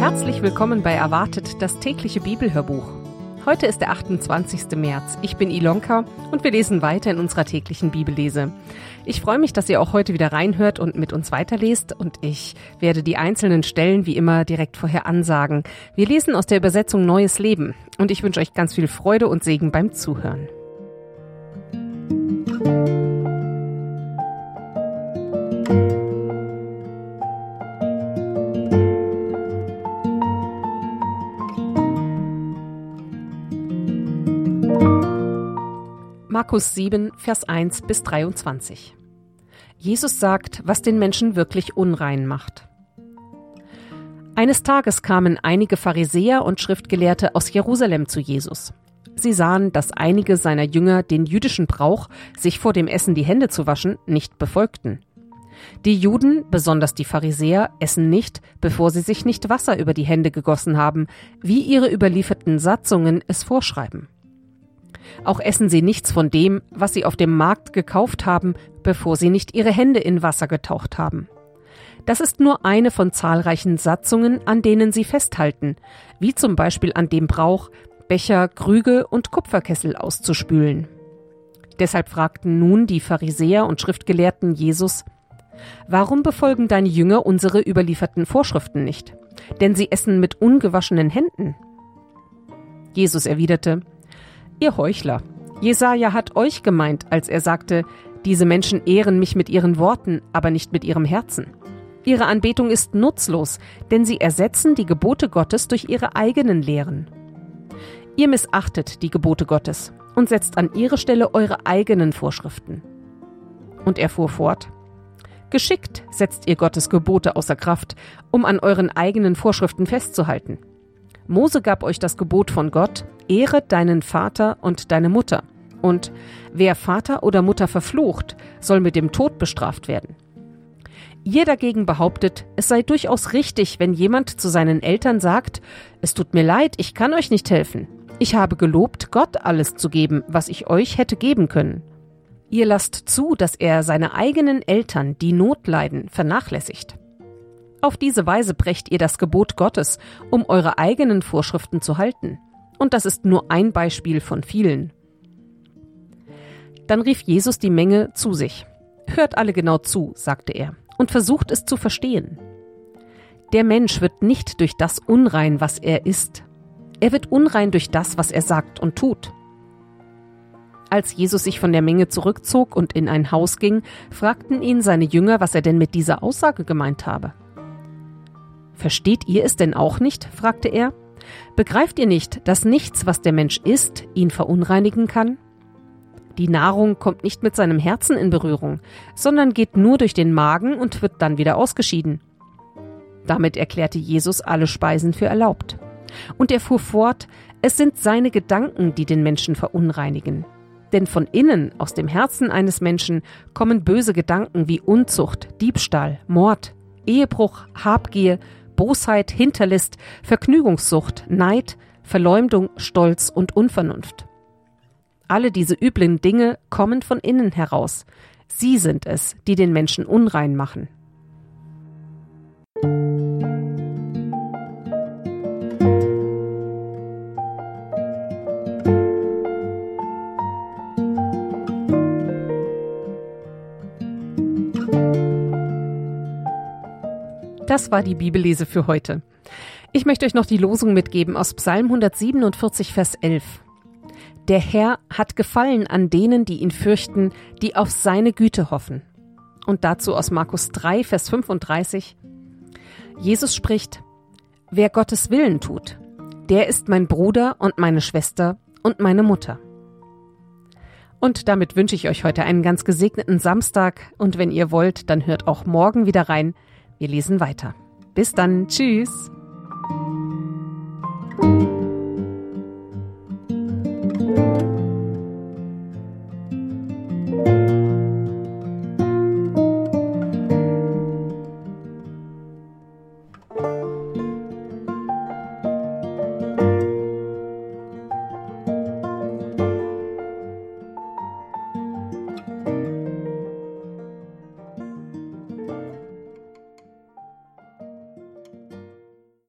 Herzlich willkommen bei Erwartet, das tägliche Bibelhörbuch. Heute ist der 28. März. Ich bin Ilonka und wir lesen weiter in unserer täglichen Bibellese. Ich freue mich, dass ihr auch heute wieder reinhört und mit uns weiterlest und ich werde die einzelnen Stellen wie immer direkt vorher ansagen. Wir lesen aus der Übersetzung Neues Leben und ich wünsche euch ganz viel Freude und Segen beim Zuhören. Markus 7, Vers 1 bis 23. Jesus sagt, was den Menschen wirklich unrein macht. Eines Tages kamen einige Pharisäer und Schriftgelehrte aus Jerusalem zu Jesus. Sie sahen, dass einige seiner Jünger den jüdischen Brauch, sich vor dem Essen die Hände zu waschen, nicht befolgten. Die Juden, besonders die Pharisäer, essen nicht, bevor sie sich nicht Wasser über die Hände gegossen haben, wie ihre überlieferten Satzungen es vorschreiben. Auch essen sie nichts von dem, was sie auf dem Markt gekauft haben, bevor sie nicht ihre Hände in Wasser getaucht haben. Das ist nur eine von zahlreichen Satzungen, an denen sie festhalten, wie zum Beispiel an dem Brauch, Becher, Krüge und Kupferkessel auszuspülen. Deshalb fragten nun die Pharisäer und Schriftgelehrten Jesus: Warum befolgen deine Jünger unsere überlieferten Vorschriften nicht? Denn sie essen mit ungewaschenen Händen. Jesus erwiderte: Ihr Heuchler, Jesaja hat euch gemeint, als er sagte, diese Menschen ehren mich mit ihren Worten, aber nicht mit ihrem Herzen. Ihre Anbetung ist nutzlos, denn sie ersetzen die Gebote Gottes durch ihre eigenen Lehren. Ihr missachtet die Gebote Gottes und setzt an ihre Stelle eure eigenen Vorschriften. Und er fuhr fort: Geschickt setzt ihr Gottes Gebote außer Kraft, um an euren eigenen Vorschriften festzuhalten. Mose gab euch das Gebot von Gott: Ehre deinen Vater und deine Mutter. Und wer Vater oder Mutter verflucht, soll mit dem Tod bestraft werden. Ihr dagegen behauptet, es sei durchaus richtig, wenn jemand zu seinen Eltern sagt: Es tut mir leid, ich kann euch nicht helfen. Ich habe gelobt, Gott alles zu geben, was ich euch hätte geben können. Ihr lasst zu, dass er seine eigenen Eltern, die Not leiden, vernachlässigt. Auf diese Weise brecht ihr das Gebot Gottes, um eure eigenen Vorschriften zu halten. Und das ist nur ein Beispiel von vielen. Dann rief Jesus die Menge zu sich. Hört alle genau zu, sagte er, und versucht es zu verstehen. Der Mensch wird nicht durch das unrein, was er isst. Er wird unrein durch das, was er sagt und tut. Als Jesus sich von der Menge zurückzog und in ein Haus ging, fragten ihn seine Jünger, was er denn mit dieser Aussage gemeint habe. Versteht ihr es denn auch nicht? Fragte er. Begreift ihr nicht, dass nichts, was der Mensch isst, ihn verunreinigen kann? Die Nahrung kommt nicht mit seinem Herzen in Berührung, sondern geht nur durch den Magen und wird dann wieder ausgeschieden. Damit erklärte Jesus alle Speisen für erlaubt. Und er fuhr fort: Es sind seine Gedanken, die den Menschen verunreinigen. Denn von innen, aus dem Herzen eines Menschen, kommen böse Gedanken wie Unzucht, Diebstahl, Mord, Ehebruch, Habgier, Bosheit, Hinterlist, Vergnügungssucht, Neid, Verleumdung, Stolz und Unvernunft. Alle diese üblen Dinge kommen von innen heraus. Sie sind es, die den Menschen unrein machen. Das war die Bibellese für heute. Ich möchte euch noch die Losung mitgeben aus Psalm 147, Vers 11. Der Herr hat Gefallen an denen, die ihn fürchten, die auf seine Güte hoffen. Und dazu aus Markus 3, Vers 35. Jesus spricht: Wer Gottes Willen tut, der ist mein Bruder und meine Schwester und meine Mutter. Und damit wünsche ich euch heute einen ganz gesegneten Samstag und wenn ihr wollt, dann hört auch morgen wieder rein. Wir lesen weiter. Bis dann. Tschüss.